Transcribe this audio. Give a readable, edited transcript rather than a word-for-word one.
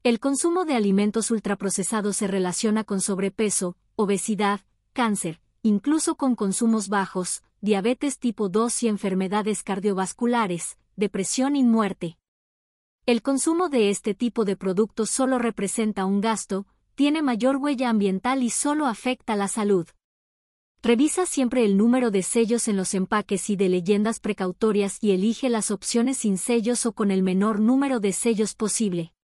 El consumo de alimentos ultraprocesados se relaciona con sobrepeso, obesidad, cáncer, incluso con consumos bajos, diabetes tipo 2 y enfermedades cardiovasculares, depresión y muerte. El consumo de este tipo de productos solo representa un gasto, tiene mayor huella ambiental y solo afecta la salud. Revisa siempre el número de sellos en los empaques y de leyendas precautorias y elige las opciones sin sellos o con el menor número de sellos posible.